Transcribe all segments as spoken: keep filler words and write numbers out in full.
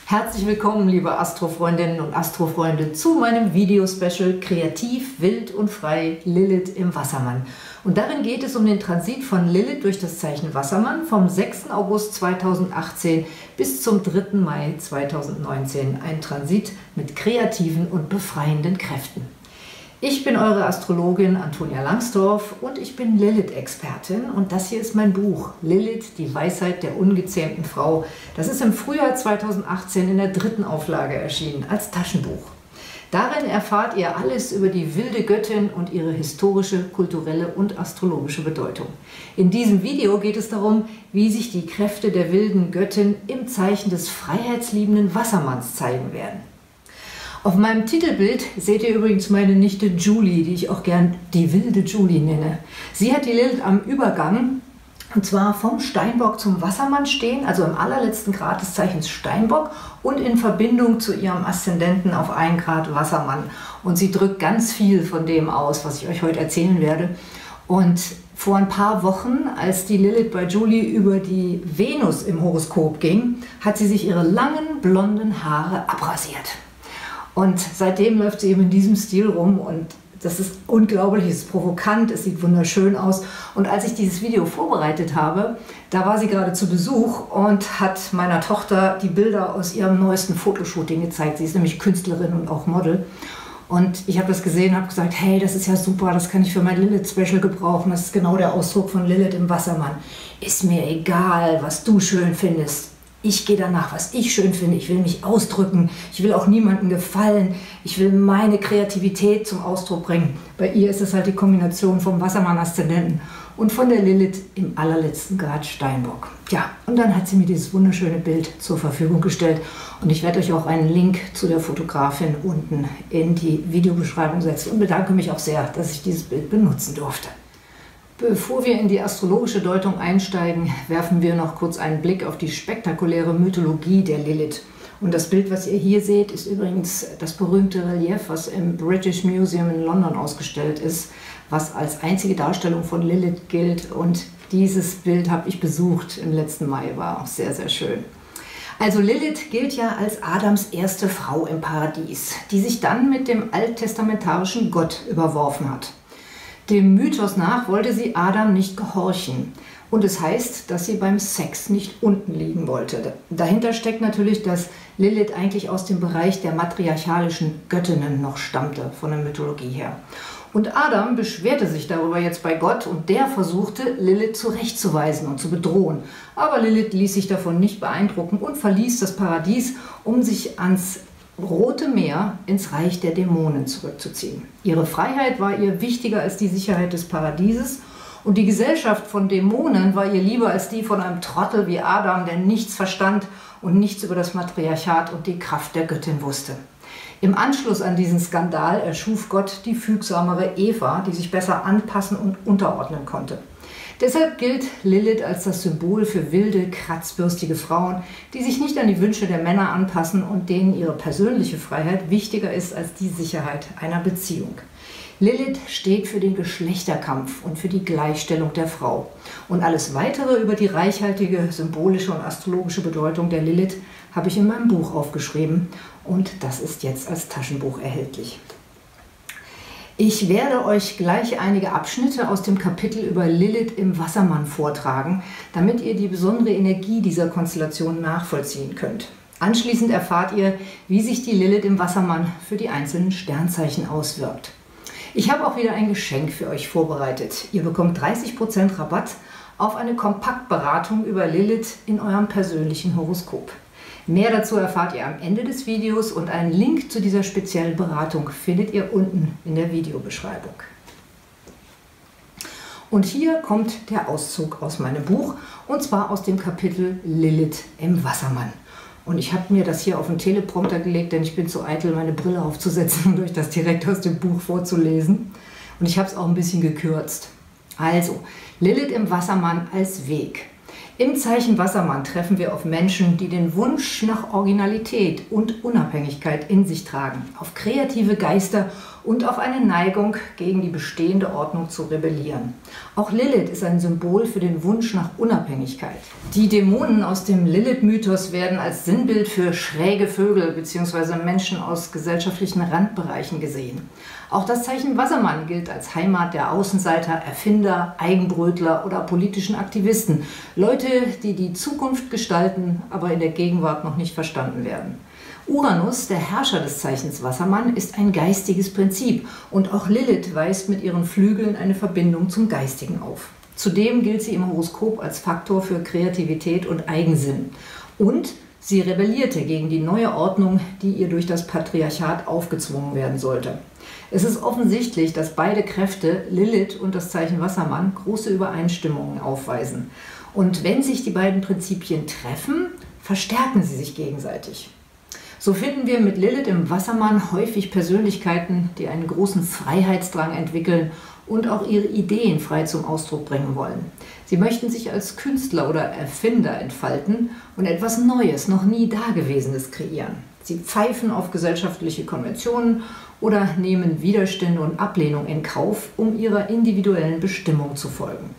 Herzlich willkommen, liebe Astrofreundinnen und Astrofreunde, zu meinem Video-Special Kreativ, wild und frei, Lilith im Wassermann. Und darin geht es um den Transit von Lilith durch das Zeichen Wassermann vom sechsten August zweitausendachtzehn bis zum dritten Mai zweitausendneunzehn. Ein Transit mit kreativen und befreienden Kräften. Ich bin eure Astrologin Antonia Langsdorf und ich bin Lilith-Expertin und das hier ist mein Buch Lilith, die Weisheit der ungezähmten Frau. Das ist im Frühjahr zweitausendachtzehn in der dritten Auflage erschienen als Taschenbuch. Darin erfahrt ihr alles über die wilde Göttin und ihre historische, kulturelle und astrologische Bedeutung. In diesem Video geht es darum, wie sich die Kräfte der wilden Göttin im Zeichen des freiheitsliebenden Wassermanns zeigen werden. Auf meinem Titelbild seht ihr übrigens meine Nichte Julie, die ich auch gern die wilde Julie nenne. Sie hat die Lilith am Übergang, und zwar vom Steinbock zum Wassermann stehen, also im allerletzten Grad des Zeichens Steinbock und in Verbindung zu ihrem Aszendenten auf einen Grad Wassermann. Und sie drückt ganz viel von dem aus, was ich euch heute erzählen werde. Und vor ein paar Wochen, als die Lilith bei Julie über die Venus im Horoskop ging, hat sie sich ihre langen blonden Haare abrasiert. Und seitdem läuft sie eben in diesem Stil rum und das ist unglaublich, es ist provokant, es sieht wunderschön aus. Und als ich dieses Video vorbereitet habe, da war sie gerade zu Besuch und hat meiner Tochter die Bilder aus ihrem neuesten Fotoshooting gezeigt. Sie ist nämlich Künstlerin und auch Model. Und ich habe das gesehen und habe gesagt, hey, das ist ja super, das kann ich für mein Lilith-Special gebrauchen. Das ist genau der Ausdruck von Lilith im Wassermann. Ist mir egal, was du schön findest. Ich gehe danach, was ich schön finde. Ich will mich ausdrücken. Ich will auch niemandem gefallen. Ich will meine Kreativität zum Ausdruck bringen. Bei ihr ist es halt die Kombination vom Wassermann-Aszendenten und von der Lilith im allerletzten Grad Steinbock. Ja, und dann hat sie mir dieses wunderschöne Bild zur Verfügung gestellt. Und ich werde euch auch einen Link zu der Fotografin unten in die Videobeschreibung setzen und bedanke mich auch sehr, dass ich dieses Bild benutzen durfte. Bevor wir in die astrologische Deutung einsteigen, werfen wir noch kurz einen Blick auf die spektakuläre Mythologie der Lilith. Und das Bild, was ihr hier seht, ist übrigens das berühmte Relief, was im British Museum in London ausgestellt ist, was als einzige Darstellung von Lilith gilt. Und dieses Bild habe ich besucht im letzten Mai, war auch sehr, sehr schön. Also Lilith gilt ja als Adams erste Frau im Paradies, die sich dann mit dem alttestamentarischen Gott überworfen hat. Dem Mythos nach wollte sie Adam nicht gehorchen. Und es heißt, dass sie beim Sex nicht unten liegen wollte. Dahinter steckt natürlich, dass Lilith eigentlich aus dem Bereich der matriarchalischen Göttinnen noch stammte, von der Mythologie her. Und Adam beschwerte sich darüber jetzt bei Gott und der versuchte, Lilith zurechtzuweisen und zu bedrohen. Aber Lilith ließ sich davon nicht beeindrucken und verließ das Paradies, um sich ans Rote Meer ins Reich der Dämonen zurückzuziehen. Ihre Freiheit war ihr wichtiger als die Sicherheit des Paradieses und die Gesellschaft von Dämonen war ihr lieber als die von einem Trottel wie Adam, der nichts verstand und nichts über das Matriarchat und die Kraft der Göttin wusste. Im Anschluss an diesen Skandal erschuf Gott die fügsamere Eva, die sich besser anpassen und unterordnen konnte. Deshalb gilt Lilith als das Symbol für wilde, kratzbürstige Frauen, die sich nicht an die Wünsche der Männer anpassen und denen ihre persönliche Freiheit wichtiger ist als die Sicherheit einer Beziehung. Lilith steht für den Geschlechterkampf und für die Gleichstellung der Frau. Und alles Weitere über die reichhaltige symbolische und astrologische Bedeutung der Lilith habe ich in meinem Buch aufgeschrieben und das ist jetzt als Taschenbuch erhältlich. Ich werde euch gleich einige Abschnitte aus dem Kapitel über Lilith im Wassermann vortragen, damit ihr die besondere Energie dieser Konstellation nachvollziehen könnt. Anschließend erfahrt ihr, wie sich die Lilith im Wassermann für die einzelnen Sternzeichen auswirkt. Ich habe auch wieder ein Geschenk für euch vorbereitet. Ihr bekommt dreißig Prozent Rabatt auf eine Kompaktberatung über Lilith in eurem persönlichen Horoskop. Mehr dazu erfahrt ihr am Ende des Videos und einen Link zu dieser speziellen Beratung findet ihr unten in der Videobeschreibung. Und hier kommt der Auszug aus meinem Buch und zwar aus dem Kapitel Lilith im Wassermann. Und ich habe mir das hier auf den Teleprompter gelegt, denn ich bin zu eitel, meine Brille aufzusetzen und euch das direkt aus dem Buch vorzulesen. Und ich habe es auch ein bisschen gekürzt. Also, Lilith im Wassermann als Weg. Im Zeichen Wassermann treffen wir auf Menschen, die den Wunsch nach Originalität und Unabhängigkeit in sich tragen, auf kreative Geister und auf eine Neigung, gegen die bestehende Ordnung zu rebellieren. Auch Lilith ist ein Symbol für den Wunsch nach Unabhängigkeit. Die Dämonen aus dem Lilith-Mythos werden als Sinnbild für schräge Vögel bzw. Menschen aus gesellschaftlichen Randbereichen gesehen. Auch das Zeichen Wassermann gilt als Heimat der Außenseiter, Erfinder, Eigenbrötler oder politischen Aktivisten. Leute, die die Zukunft gestalten, aber in der Gegenwart noch nicht verstanden werden. Uranus, der Herrscher des Zeichens Wassermann, ist ein geistiges Prinzip und auch Lilith weist mit ihren Flügeln eine Verbindung zum Geistigen auf. Zudem gilt sie im Horoskop als Faktor für Kreativität und Eigensinn. Und sie rebellierte gegen die neue Ordnung, die ihr durch das Patriarchat aufgezwungen werden sollte. Es ist offensichtlich, dass beide Kräfte, Lilith und das Zeichen Wassermann, große Übereinstimmungen aufweisen. Und wenn sich die beiden Prinzipien treffen, verstärken sie sich gegenseitig. So finden wir mit Lilith im Wassermann häufig Persönlichkeiten, die einen großen Freiheitsdrang entwickeln und auch ihre Ideen frei zum Ausdruck bringen wollen. Sie möchten sich als Künstler oder Erfinder entfalten und etwas Neues, noch nie Dagewesenes kreieren. Sie pfeifen auf gesellschaftliche Konventionen oder nehmen Widerstände und Ablehnung in Kauf, um ihrer individuellen Bestimmung zu folgen.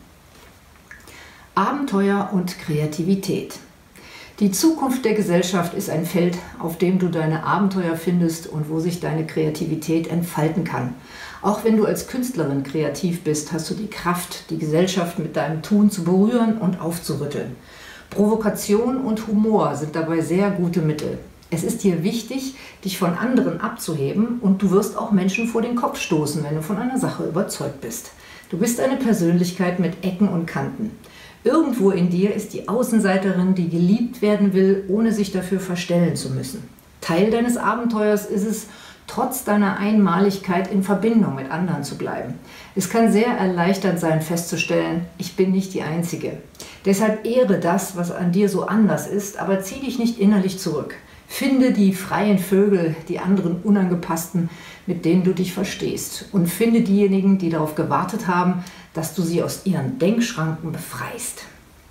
Abenteuer und Kreativität. Die Zukunft der Gesellschaft ist ein Feld, auf dem du deine Abenteuer findest und wo sich deine Kreativität entfalten kann. Auch wenn du als Künstlerin kreativ bist, hast du die Kraft, die Gesellschaft mit deinem Tun zu berühren und aufzurütteln. Provokation und Humor sind dabei sehr gute Mittel. Es ist dir wichtig, dich von anderen abzuheben und du wirst auch Menschen vor den Kopf stoßen, wenn du von einer Sache überzeugt bist. Du bist eine Persönlichkeit mit Ecken und Kanten. Irgendwo in dir ist die Außenseiterin, die geliebt werden will, ohne sich dafür verstellen zu müssen. Teil deines Abenteuers ist es, trotz deiner Einmaligkeit in Verbindung mit anderen zu bleiben. Es kann sehr erleichternd sein, festzustellen, ich bin nicht die Einzige. Deshalb ehre das, was an dir so anders ist, aber zieh dich nicht innerlich zurück. Finde die freien Vögel, die anderen Unangepassten, mit denen du dich verstehst. Und finde diejenigen, die darauf gewartet haben, dass du sie aus ihren Denkschranken befreist.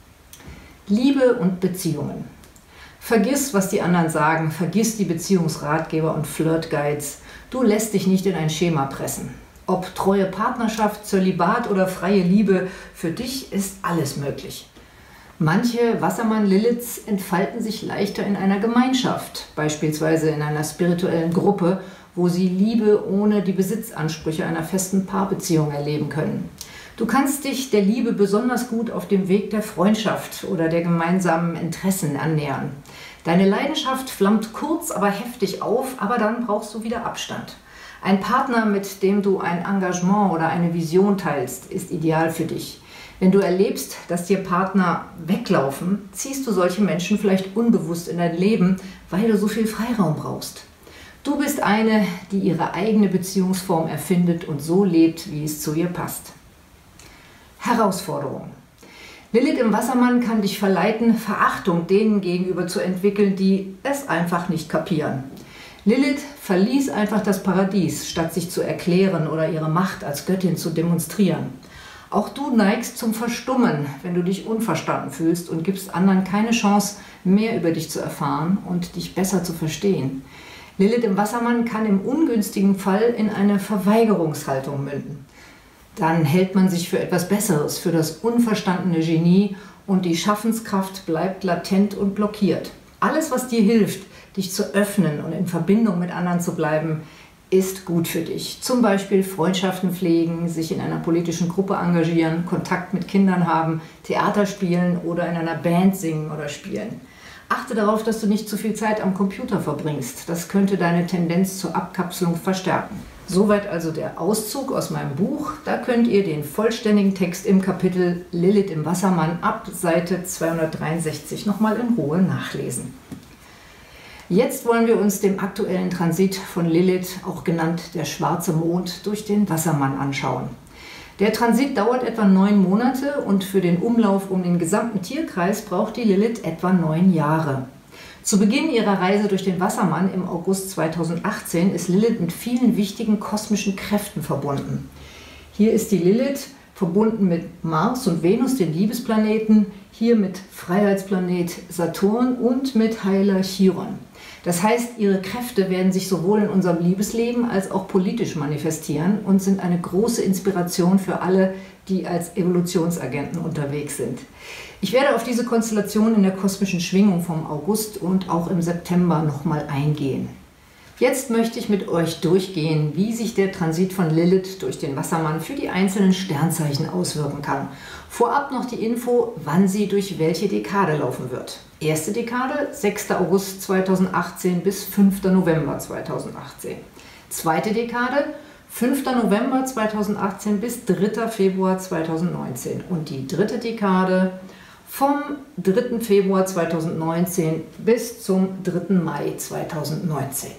Liebe und Beziehungen. Vergiss, was die anderen sagen, vergiss die Beziehungsratgeber und Flirtguides. Du lässt dich nicht in ein Schema pressen. Ob treue Partnerschaft, Zölibat oder freie Liebe, für dich ist alles möglich. Manche Wassermann-Liliths entfalten sich leichter in einer Gemeinschaft, beispielsweise in einer spirituellen Gruppe, wo sie Liebe ohne die Besitzansprüche einer festen Paarbeziehung erleben können. Du kannst dich der Liebe besonders gut auf dem Weg der Freundschaft oder der gemeinsamen Interessen annähern. Deine Leidenschaft flammt kurz, aber heftig auf, aber dann brauchst du wieder Abstand. Ein Partner, mit dem du ein Engagement oder eine Vision teilst, ist ideal für dich. Wenn du erlebst, dass dir Partner weglaufen, ziehst du solche Menschen vielleicht unbewusst in dein Leben, weil du so viel Freiraum brauchst. Du bist eine, die ihre eigene Beziehungsform erfindet und so lebt, wie es zu ihr passt. Herausforderung. Lilith im Wassermann kann dich verleiten, Verachtung denen gegenüber zu entwickeln, die es einfach nicht kapieren. Lilith verließ einfach das Paradies, statt sich zu erklären oder ihre Macht als Göttin zu demonstrieren. Auch du neigst zum Verstummen, wenn du dich unverstanden fühlst und gibst anderen keine Chance, mehr über dich zu erfahren und dich besser zu verstehen. Lilith im Wassermann kann im ungünstigen Fall in eine Verweigerungshaltung münden. Dann hält man sich für etwas Besseres, für das unverstandene Genie und die Schaffenskraft bleibt latent und blockiert. Alles, was dir hilft, dich zu öffnen und in Verbindung mit anderen zu bleiben, ist gut für dich. Zum Beispiel Freundschaften pflegen, sich in einer politischen Gruppe engagieren, Kontakt mit Kindern haben, Theater spielen oder in einer Band singen oder spielen. Achte darauf, dass du nicht zu viel Zeit am Computer verbringst. Das könnte deine Tendenz zur Abkapselung verstärken. Soweit also der Auszug aus meinem Buch. Da könnt ihr den vollständigen Text im Kapitel Lilith im Wassermann ab Seite zweihundertdreiundsechzig nochmal in Ruhe nachlesen. Jetzt wollen wir uns dem aktuellen Transit von Lilith, auch genannt der schwarze Mond, durch den Wassermann anschauen. Der Transit dauert etwa neun Monate und für den Umlauf um den gesamten Tierkreis braucht die Lilith etwa neun Jahre. Zu Beginn ihrer Reise durch den Wassermann im August zweitausendachtzehn ist Lilith mit vielen wichtigen kosmischen Kräften verbunden. Hier ist die Lilith, verbunden mit Mars und Venus, den Liebesplaneten, hier mit Freiheitsplanet Saturn und mit Heiler Chiron. Das heißt, ihre Kräfte werden sich sowohl in unserem Liebesleben als auch politisch manifestieren und sind eine große Inspiration für alle, die als Evolutionsagenten unterwegs sind. Ich werde auf diese Konstellation in der kosmischen Schwingung vom August und auch im September nochmal eingehen. Jetzt möchte ich mit euch durchgehen, wie sich der Transit von Lilith durch den Wassermann für die einzelnen Sternzeichen auswirken kann. Vorab noch die Info, wann sie durch welche Dekade laufen wird. Erste Dekade, sechster August zweitausendachtzehn bis fünfter November zweitausendachtzehn. Zweite Dekade, fünfter November zweitausendachtzehn bis dritter Februar zweitausendneunzehn. Und die dritte Dekade vom dritten Februar zweitausendneunzehn bis zum dritten Mai zweitausendneunzehn.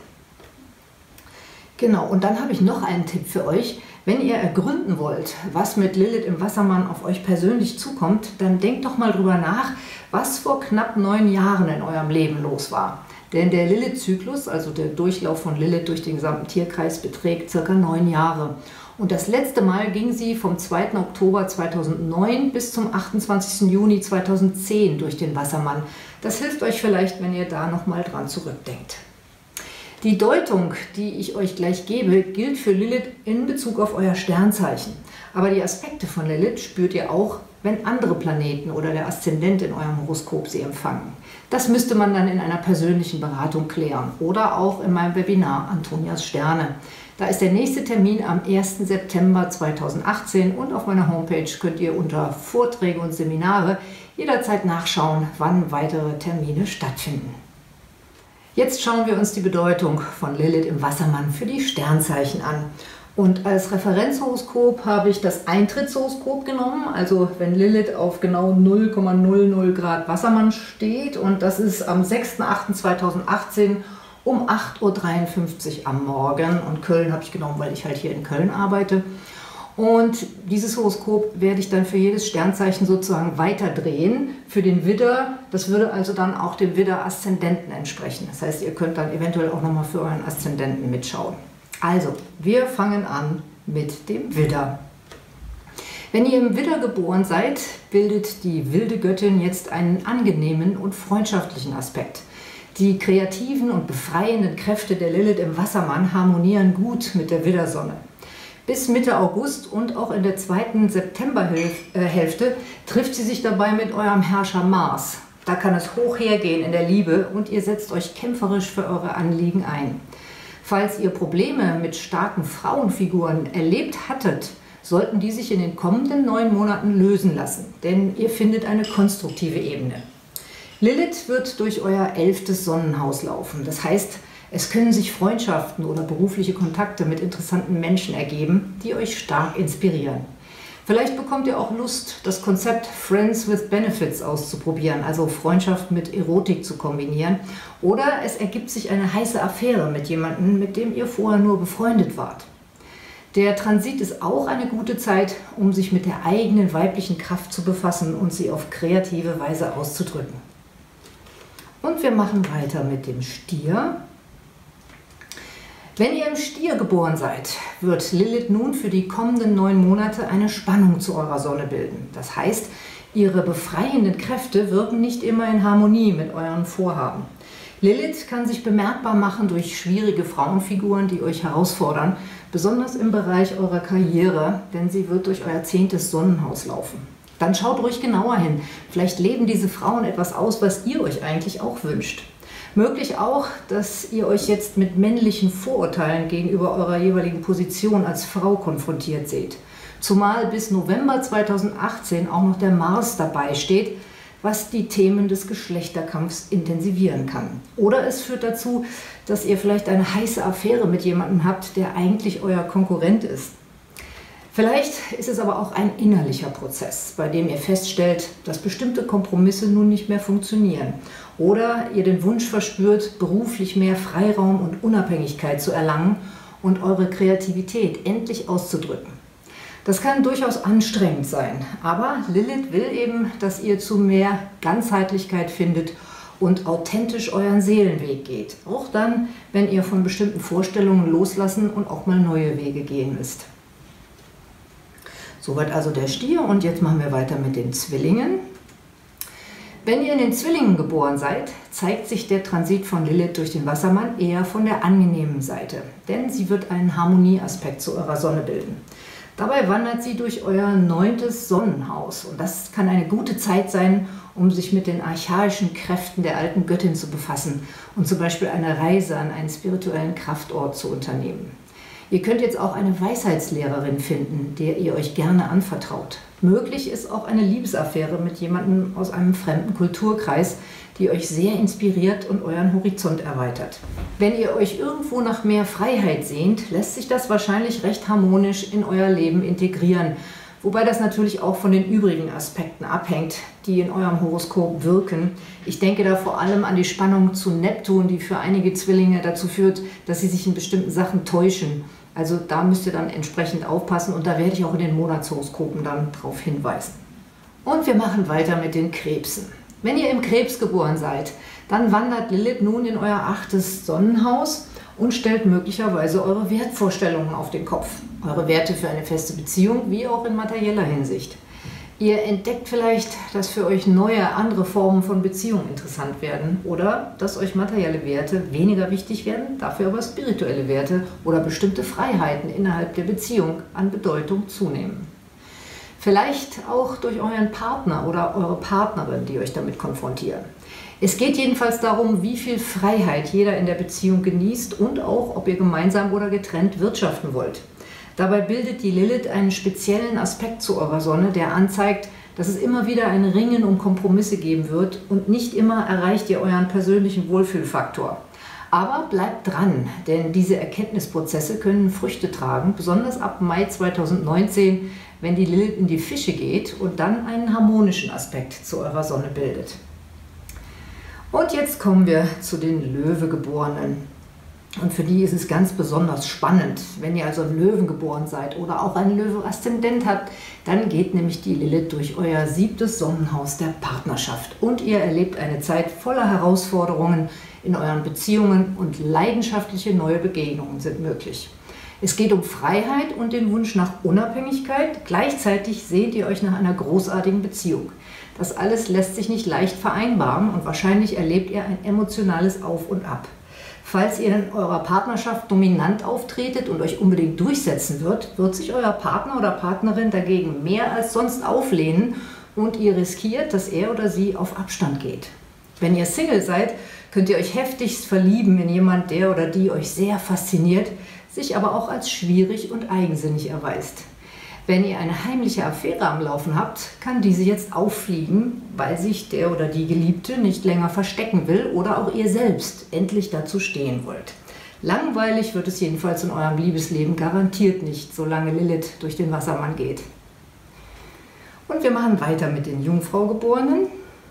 Genau, und dann habe ich noch einen Tipp für euch. Wenn ihr ergründen wollt, was mit Lilith im Wassermann auf euch persönlich zukommt, dann denkt doch mal drüber nach, was vor knapp neun Jahren in eurem Leben los war. Denn der Lilith-Zyklus, also der Durchlauf von Lilith durch den gesamten Tierkreis, beträgt circa neun Jahre. Und das letzte Mal ging sie vom zweiten Oktober zweitausendneun bis zum achtundzwanzigsten Juni zweitausendzehn durch den Wassermann. Das hilft euch vielleicht, wenn ihr da nochmal dran zurückdenkt. Die Deutung, die ich euch gleich gebe, gilt für Lilith in Bezug auf euer Sternzeichen. Aber die Aspekte von Lilith spürt ihr auch, wenn andere Planeten oder der Aszendent in eurem Horoskop sie empfangen. Das müsste man dann in einer persönlichen Beratung klären oder auch in meinem Webinar Antonias Sterne. Da ist der nächste Termin am ersten September zweitausendachtzehn und auf meiner Homepage könnt ihr unter Vorträge und Seminare jederzeit nachschauen, wann weitere Termine stattfinden. Jetzt schauen wir uns die Bedeutung von Lilith im Wassermann für die Sternzeichen an. Und als Referenzhoroskop habe ich das Eintrittshoroskop genommen, also wenn Lilith auf genau null Komma null null Grad Wassermann steht, und das ist am sechsten achten zweitausendachtzehn um acht Uhr dreiundfünfzig am Morgen, und Köln habe ich genommen, weil ich halt hier in Köln arbeite. Und dieses Horoskop werde ich dann für jedes Sternzeichen sozusagen weiterdrehen. Für den Widder, das würde also dann auch dem Widder-Aszendenten entsprechen. Das heißt, ihr könnt dann eventuell auch nochmal für euren Aszendenten mitschauen. Also, wir fangen an mit dem Widder. Wenn ihr im Widder geboren seid, bildet die wilde Göttin jetzt einen angenehmen und freundschaftlichen Aspekt. Die kreativen und befreienden Kräfte der Lilith im Wassermann harmonieren gut mit der Widdersonne. Bis Mitte August und auch in der zweiten Septemberhälfte trifft sie sich dabei mit eurem Herrscher Mars. Da kann es hoch hergehen in der Liebe und ihr setzt euch kämpferisch für eure Anliegen ein. Falls ihr Probleme mit starken Frauenfiguren erlebt hattet, sollten die sich in den kommenden neun Monaten lösen lassen, denn ihr findet eine konstruktive Ebene. Lilith wird durch euer elftes Sonnenhaus laufen. Das heißt, es können sich Freundschaften oder berufliche Kontakte mit interessanten Menschen ergeben, die euch stark inspirieren. Vielleicht bekommt ihr auch Lust, das Konzept Friends with Benefits auszuprobieren, also Freundschaft mit Erotik zu kombinieren. Oder es ergibt sich eine heiße Affäre mit jemandem, mit dem ihr vorher nur befreundet wart. Der Transit ist auch eine gute Zeit, um sich mit der eigenen weiblichen Kraft zu befassen und sie auf kreative Weise auszudrücken. Und wir machen weiter mit dem Stier. Wenn ihr im Stier geboren seid, wird Lilith nun für die kommenden neun Monate eine Spannung zu eurer Sonne bilden. Das heißt, ihre befreienden Kräfte wirken nicht immer in Harmonie mit euren Vorhaben. Lilith kann sich bemerkbar machen durch schwierige Frauenfiguren, die euch herausfordern, besonders im Bereich eurer Karriere, denn sie wird durch euer zehntes Sonnenhaus laufen. Dann schaut ruhig genauer hin. Vielleicht leben diese Frauen etwas aus, was ihr euch eigentlich auch wünscht. Möglich auch, dass ihr euch jetzt mit männlichen Vorurteilen gegenüber eurer jeweiligen Position als Frau konfrontiert seht. Zumal bis November zweitausendachtzehn auch noch der Mars dabei steht, was die Themen des Geschlechterkampfs intensivieren kann. Oder es führt dazu, dass ihr vielleicht eine heiße Affäre mit jemandem habt, der eigentlich euer Konkurrent ist. Vielleicht ist es aber auch ein innerlicher Prozess, bei dem ihr feststellt, dass bestimmte Kompromisse nun nicht mehr funktionieren. Oder ihr den Wunsch verspürt, beruflich mehr Freiraum und Unabhängigkeit zu erlangen und eure Kreativität endlich auszudrücken. Das kann durchaus anstrengend sein, aber Lilith will eben, dass ihr zu mehr Ganzheitlichkeit findet und authentisch euren Seelenweg geht. Auch dann, wenn ihr von bestimmten Vorstellungen loslassen und auch mal neue Wege gehen müsst. Soweit also der Stier und jetzt machen wir weiter mit den Zwillingen. Wenn ihr in den Zwillingen geboren seid, zeigt sich der Transit von Lilith durch den Wassermann eher von der angenehmen Seite, denn sie wird einen Harmonieaspekt zu eurer Sonne bilden. Dabei wandert sie durch euer neuntes Sonnenhaus und das kann eine gute Zeit sein, um sich mit den archaischen Kräften der alten Göttin zu befassen und zum Beispiel eine Reise an einen spirituellen Kraftort zu unternehmen. Ihr könnt jetzt auch eine Weisheitslehrerin finden, der ihr euch gerne anvertraut. Möglich ist auch eine Liebesaffäre mit jemandem aus einem fremden Kulturkreis, die euch sehr inspiriert und euren Horizont erweitert. Wenn ihr euch irgendwo nach mehr Freiheit sehnt, lässt sich das wahrscheinlich recht harmonisch in euer Leben integrieren, wobei das natürlich auch von den übrigen Aspekten abhängt, die in eurem Horoskop wirken. Ich denke da vor allem an die Spannung zu Neptun, die für einige Zwillinge dazu führt, dass sie sich in bestimmten Sachen täuschen. Also da müsst ihr dann entsprechend aufpassen und da werde ich auch in den Monatshoroskopen dann darauf hinweisen. Und wir machen weiter mit den Krebsen. Wenn ihr im Krebs geboren seid, dann wandert Lilith nun in euer achtes Sonnenhaus und stellt möglicherweise eure Wertvorstellungen auf den Kopf. Eure Werte für eine feste Beziehung, wie auch in materieller Hinsicht. Ihr entdeckt vielleicht, dass für euch neue, andere Formen von Beziehungen interessant werden oder dass euch materielle Werte weniger wichtig werden, dafür aber spirituelle Werte oder bestimmte Freiheiten innerhalb der Beziehung an Bedeutung zunehmen. Vielleicht auch durch euren Partner oder eure Partnerin, die euch damit konfrontieren. Es geht jedenfalls darum, wie viel Freiheit jeder in der Beziehung genießt und auch, ob ihr gemeinsam oder getrennt wirtschaften wollt. Dabei bildet die Lilith einen speziellen Aspekt zu eurer Sonne, der anzeigt, dass es immer wieder ein Ringen um Kompromisse geben wird und nicht immer erreicht ihr euren persönlichen Wohlfühlfaktor. Aber bleibt dran, denn diese Erkenntnisprozesse können Früchte tragen, besonders ab Mai zweitausendneunzehn, wenn die Lilith in die Fische geht und dann einen harmonischen Aspekt zu eurer Sonne bildet. Und jetzt kommen wir zu den Löwegeborenen. Und für die ist es ganz besonders spannend. Wenn ihr also ein Löwen geboren seid oder auch ein Löwe-Aszendent habt, dann geht nämlich die Lilith durch euer siebtes Sonnenhaus der Partnerschaft. Und ihr erlebt eine Zeit voller Herausforderungen in euren Beziehungen und leidenschaftliche neue Begegnungen sind möglich. Es geht um Freiheit und den Wunsch nach Unabhängigkeit. Gleichzeitig sehnt ihr euch nach einer großartigen Beziehung. Das alles lässt sich nicht leicht vereinbaren und wahrscheinlich erlebt ihr ein emotionales Auf und Ab. Falls ihr in eurer Partnerschaft dominant auftretet und euch unbedingt durchsetzen wird, wird sich euer Partner oder Partnerin dagegen mehr als sonst auflehnen und ihr riskiert, dass er oder sie auf Abstand geht. Wenn ihr Single seid, könnt ihr euch heftigst verlieben in jemand, der oder die euch sehr fasziniert, sich aber auch als schwierig und eigensinnig erweist. Wenn ihr eine heimliche Affäre am Laufen habt, kann diese jetzt auffliegen, weil sich der oder die Geliebte nicht länger verstecken will oder auch ihr selbst endlich dazu stehen wollt. Langweilig wird es jedenfalls in eurem Liebesleben garantiert nicht, solange Lilith durch den Wassermann geht. Und wir machen weiter mit den Jungfraugeborenen.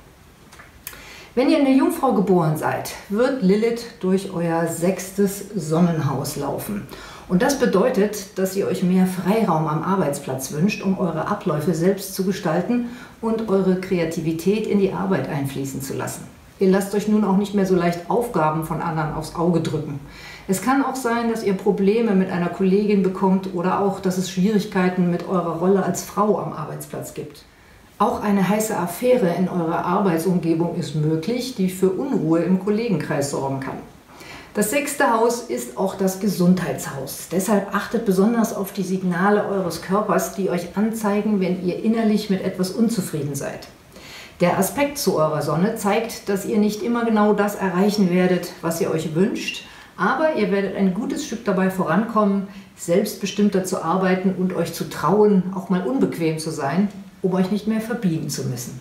Wenn ihr in der Jungfrau geboren seid, wird Lilith durch euer sechstes Sonnenhaus laufen. Und das bedeutet, dass ihr euch mehr Freiraum am Arbeitsplatz wünscht, um eure Abläufe selbst zu gestalten und eure Kreativität in die Arbeit einfließen zu lassen. Ihr lasst euch nun auch nicht mehr so leicht Aufgaben von anderen aufs Auge drücken. Es kann auch sein, dass ihr Probleme mit einer Kollegin bekommt oder auch, dass es Schwierigkeiten mit eurer Rolle als Frau am Arbeitsplatz gibt. Auch eine heiße Affäre in eurer Arbeitsumgebung ist möglich, die für Unruhe im Kollegenkreis sorgen kann. Das sechste Haus ist auch das Gesundheitshaus. Deshalb achtet besonders auf die Signale eures Körpers, die euch anzeigen, wenn ihr innerlich mit etwas unzufrieden seid. Der Aspekt zu eurer Sonne zeigt, dass ihr nicht immer genau das erreichen werdet, was ihr euch wünscht, aber ihr werdet ein gutes Stück dabei vorankommen, selbstbestimmter zu arbeiten und euch zu trauen, auch mal unbequem zu sein, um euch nicht mehr verbiegen zu müssen.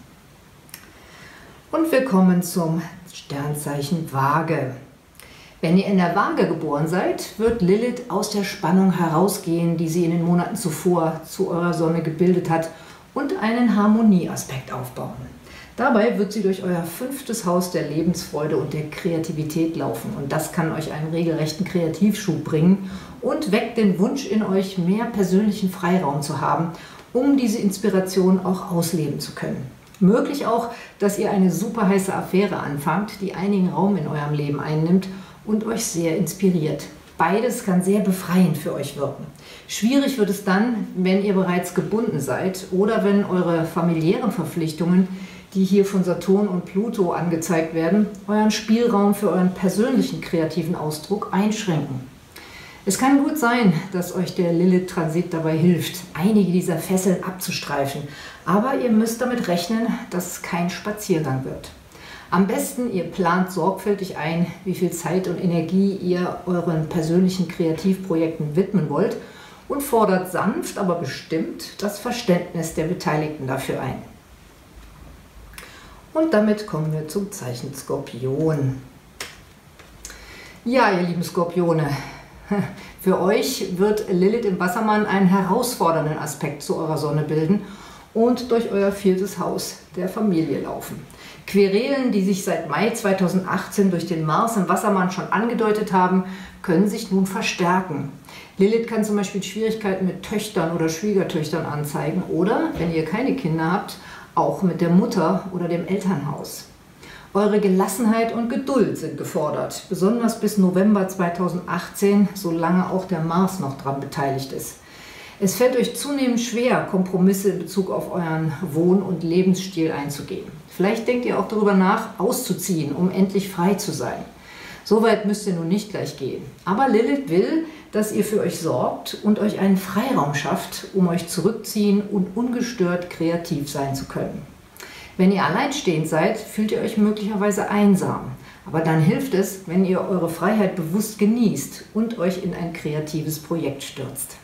Und wir kommen zum Sternzeichen Waage. Wenn ihr in der Waage geboren seid, wird Lilith aus der Spannung herausgehen, die sie in den Monaten zuvor zu eurer Sonne gebildet hat, und einen Harmonieaspekt aufbauen. Dabei wird sie durch euer fünftes Haus der Lebensfreude und der Kreativität laufen. Und das kann euch einen regelrechten Kreativschub bringen und weckt den Wunsch in euch, mehr persönlichen Freiraum zu haben, um diese Inspiration auch ausleben zu können. Möglich auch, dass ihr eine super heiße Affäre anfangt, die einigen Raum in eurem Leben einnimmt und euch sehr inspiriert. Beides kann sehr befreiend für euch wirken. Schwierig wird es dann, wenn ihr bereits gebunden seid oder wenn eure familiären Verpflichtungen, die hier von Saturn und Pluto angezeigt werden, euren Spielraum für euren persönlichen kreativen Ausdruck einschränken. Es kann gut sein, dass euch der Lilith-Transit dabei hilft, einige dieser Fesseln abzustreifen, aber ihr müsst damit rechnen, dass es kein Spaziergang wird. Am besten, ihr plant sorgfältig ein, wie viel Zeit und Energie ihr euren persönlichen Kreativprojekten widmen wollt und fordert sanft, aber bestimmt das Verständnis der Beteiligten dafür ein. Und damit kommen wir zum Zeichen Skorpion. Ja, ihr lieben Skorpione, für euch wird Lilith im Wassermann einen herausfordernden Aspekt zu eurer Sonne bilden und durch euer viertes Haus der Familie laufen. Querelen, die sich seit Mai zweitausendachtzehn durch den Mars im Wassermann schon angedeutet haben, können sich nun verstärken. Lilith kann zum Beispiel Schwierigkeiten mit Töchtern oder Schwiegertöchtern anzeigen oder, wenn ihr keine Kinder habt, auch mit der Mutter oder dem Elternhaus. Eure Gelassenheit und Geduld sind gefordert, besonders bis November zweitausendachtzehn, solange auch der Mars noch daran beteiligt ist. Es fällt euch zunehmend schwer, Kompromisse in Bezug auf euren Wohn- und Lebensstil einzugehen. Vielleicht denkt ihr auch darüber nach, auszuziehen, um endlich frei zu sein. So weit müsst ihr nun nicht gleich gehen. Aber Lilith will, dass ihr für euch sorgt und euch einen Freiraum schafft, um euch zurückziehen und ungestört kreativ sein zu können. Wenn ihr alleinstehend seid, fühlt ihr euch möglicherweise einsam. Aber dann hilft es, wenn ihr eure Freiheit bewusst genießt und euch in ein kreatives Projekt stürzt.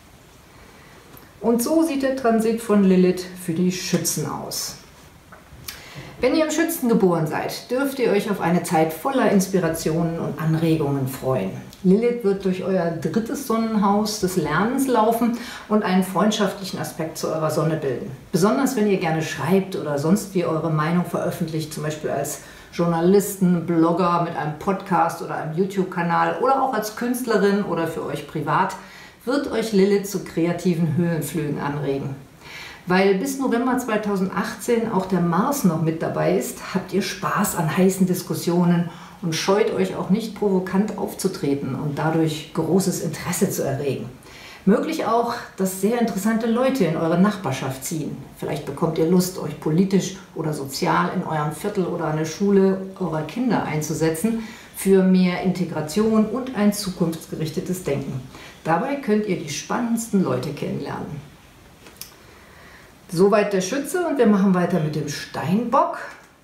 Und so sieht der Transit von Lilith für die Schützen aus. Wenn ihr im Schützen geboren seid, dürft ihr euch auf eine Zeit voller Inspirationen und Anregungen freuen. Lilith wird durch euer drittes Sonnenhaus des Lernens laufen und einen freundschaftlichen Aspekt zu eurer Sonne bilden. Besonders wenn ihr gerne schreibt oder sonst wie eure Meinung veröffentlicht, zum Beispiel als Journalisten, Blogger mit einem Podcast oder einem YouTube-Kanal oder auch als Künstlerin oder für euch privat, wird euch Lilith zu kreativen Höhenflügen anregen. Weil bis November zweitausendachtzehn auch der Mars noch mit dabei ist, habt ihr Spaß an heißen Diskussionen und scheut euch auch nicht provokant aufzutreten und dadurch großes Interesse zu erregen. Möglich auch, dass sehr interessante Leute in eure Nachbarschaft ziehen. Vielleicht bekommt ihr Lust, euch politisch oder sozial in eurem Viertel oder an der Schule eurer Kinder einzusetzen für mehr Integration und ein zukunftsgerichtetes Denken. Dabei könnt ihr die spannendsten Leute kennenlernen. Soweit der Schütze und wir machen weiter mit dem Steinbock.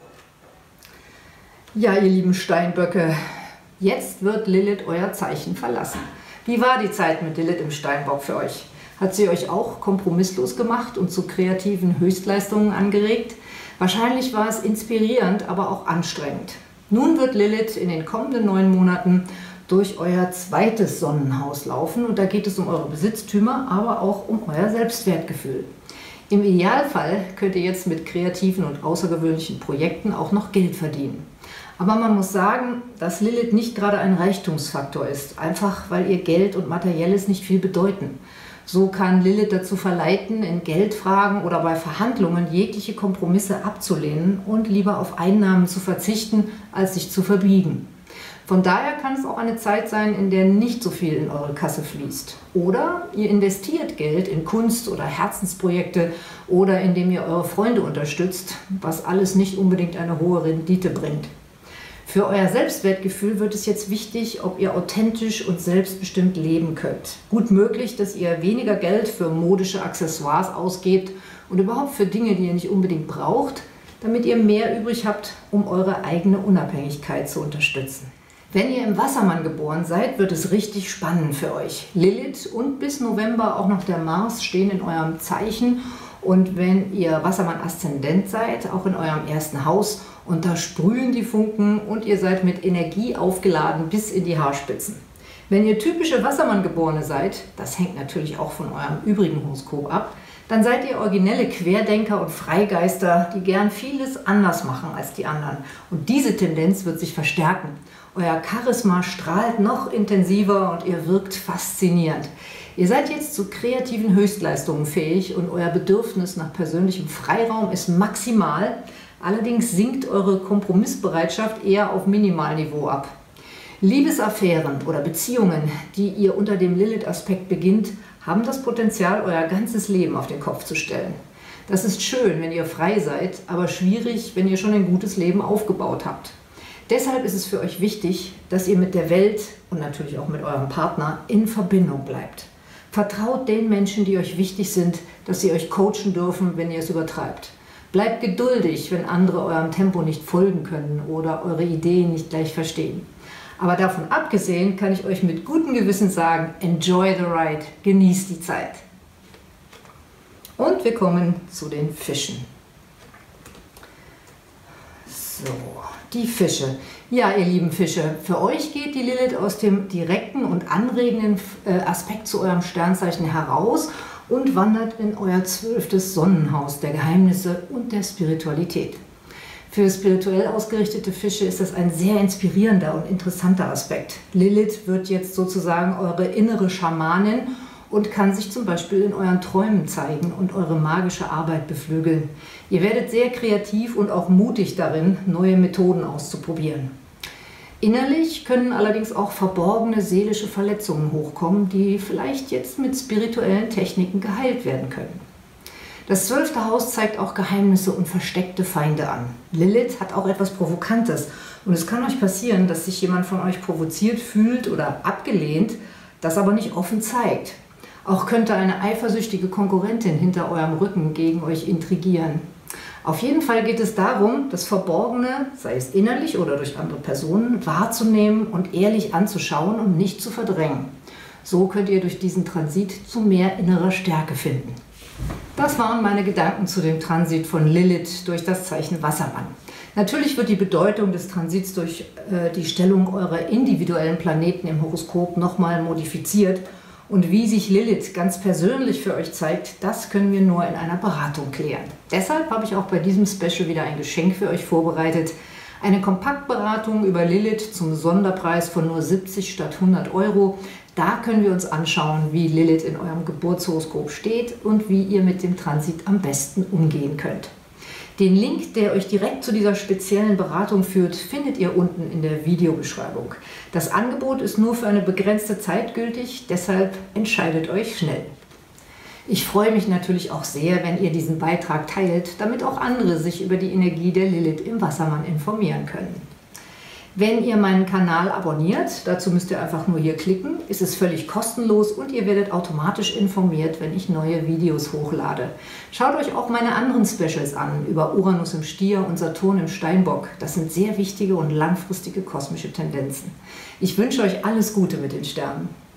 Ja, ihr lieben Steinböcke, jetzt wird Lilith euer Zeichen verlassen. Wie war die Zeit mit Lilith im Steinbock für euch? Hat sie euch auch kompromisslos gemacht und zu kreativen Höchstleistungen angeregt? Wahrscheinlich war es inspirierend, aber auch anstrengend. Nun wird Lilith in den kommenden neun Monaten durch euer zweites Sonnenhaus laufen und da geht es um eure Besitztümer, aber auch um euer Selbstwertgefühl. Im Idealfall könnt ihr jetzt mit kreativen und außergewöhnlichen Projekten auch noch Geld verdienen. Aber man muss sagen, dass Lilith nicht gerade ein Reichtumsfaktor ist, einfach weil ihr Geld und Materielles nicht viel bedeuten. So kann Lilith dazu verleiten, in Geldfragen oder bei Verhandlungen jegliche Kompromisse abzulehnen und lieber auf Einnahmen zu verzichten, als sich zu verbiegen. Von daher kann es auch eine Zeit sein, in der nicht so viel in eure Kasse fließt. Oder ihr investiert Geld in Kunst oder Herzensprojekte oder indem ihr eure Freunde unterstützt, was alles nicht unbedingt eine hohe Rendite bringt. Für euer Selbstwertgefühl wird es jetzt wichtig, ob ihr authentisch und selbstbestimmt leben könnt. Gut möglich, dass ihr weniger Geld für modische Accessoires ausgebt und überhaupt für Dinge, die ihr nicht unbedingt braucht, damit ihr mehr übrig habt, um eure eigene Unabhängigkeit zu unterstützen. Wenn ihr im Wassermann geboren seid, wird es richtig spannend für euch. Lilith und bis November auch noch der Mars stehen in eurem Zeichen. Und wenn ihr Wassermann-Aszendent seid, auch in eurem ersten Haus, und da sprühen die Funken und ihr seid mit Energie aufgeladen bis in die Haarspitzen. Wenn ihr typische Wassermann-Geborene seid, das hängt natürlich auch von eurem übrigen Horoskop ab, dann seid ihr originelle Querdenker und Freigeister, die gern vieles anders machen als die anderen. Und diese Tendenz wird sich verstärken. Euer Charisma strahlt noch intensiver und ihr wirkt faszinierend. Ihr seid jetzt zu kreativen Höchstleistungen fähig und euer Bedürfnis nach persönlichem Freiraum ist maximal. Allerdings sinkt eure Kompromissbereitschaft eher auf Minimalniveau ab. Liebesaffären oder Beziehungen, die ihr unter dem Lilith-Aspekt beginnt, haben das Potenzial, euer ganzes Leben auf den Kopf zu stellen. Das ist schön, wenn ihr frei seid, aber schwierig, wenn ihr schon ein gutes Leben aufgebaut habt. Deshalb ist es für euch wichtig, dass ihr mit der Welt und natürlich auch mit eurem Partner in Verbindung bleibt. Vertraut den Menschen, die euch wichtig sind, dass sie euch coachen dürfen, wenn ihr es übertreibt. Bleibt geduldig, wenn andere eurem Tempo nicht folgen können oder eure Ideen nicht gleich verstehen. Aber davon abgesehen kann ich euch mit gutem Gewissen sagen, enjoy the ride, genießt die Zeit. Und wir kommen zu den Fischen. So, die Fische. Ja, ihr lieben Fische, für euch geht die Lilith aus dem direkten und anregenden Aspekt zu eurem Sternzeichen heraus und wandert in euer zwölftes Sonnenhaus der Geheimnisse und der Spiritualität. Für spirituell ausgerichtete Fische ist das ein sehr inspirierender und interessanter Aspekt. Lilith wird jetzt sozusagen eure innere Schamanin und kann sich zum Beispiel in euren Träumen zeigen und eure magische Arbeit beflügeln. Ihr werdet sehr kreativ und auch mutig darin, neue Methoden auszuprobieren. Innerlich können allerdings auch verborgene seelische Verletzungen hochkommen, die vielleicht jetzt mit spirituellen Techniken geheilt werden können. Das zwölfte Haus zeigt auch Geheimnisse und versteckte Feinde an. Lilith hat auch etwas Provokantes und es kann euch passieren, dass sich jemand von euch provoziert fühlt oder abgelehnt, das aber nicht offen zeigt. Auch könnte eine eifersüchtige Konkurrentin hinter eurem Rücken gegen euch intrigieren. Auf jeden Fall geht es darum, das Verborgene, sei es innerlich oder durch andere Personen, wahrzunehmen und ehrlich anzuschauen und nicht zu verdrängen. So könnt ihr durch diesen Transit zu mehr innerer Stärke finden. Das waren meine Gedanken zu dem Transit von Lilith durch das Zeichen Wassermann. Natürlich wird die Bedeutung des Transits durch äh, die Stellung eurer individuellen Planeten im Horoskop nochmal modifiziert. Und wie sich Lilith ganz persönlich für euch zeigt, das können wir nur in einer Beratung klären. Deshalb habe ich auch bei diesem Special wieder ein Geschenk für euch vorbereitet. Eine Kompaktberatung über Lilith zum Sonderpreis von nur siebzig statt hundert Euro. Da können wir uns anschauen, wie Lilith in eurem Geburtshoroskop steht und wie ihr mit dem Transit am besten umgehen könnt. Den Link, der euch direkt zu dieser speziellen Beratung führt, findet ihr unten in der Videobeschreibung. Das Angebot ist nur für eine begrenzte Zeit gültig, deshalb entscheidet euch schnell. Ich freue mich natürlich auch sehr, wenn ihr diesen Beitrag teilt, damit auch andere sich über die Energie der Lilith im Wassermann informieren können. Wenn ihr meinen Kanal abonniert, dazu müsst ihr einfach nur hier klicken, ist es völlig kostenlos und ihr werdet automatisch informiert, wenn ich neue Videos hochlade. Schaut euch auch meine anderen Specials an, über Uranus im Stier und Saturn im Steinbock. Das sind sehr wichtige und langfristige kosmische Tendenzen. Ich wünsche euch alles Gute mit den Sternen.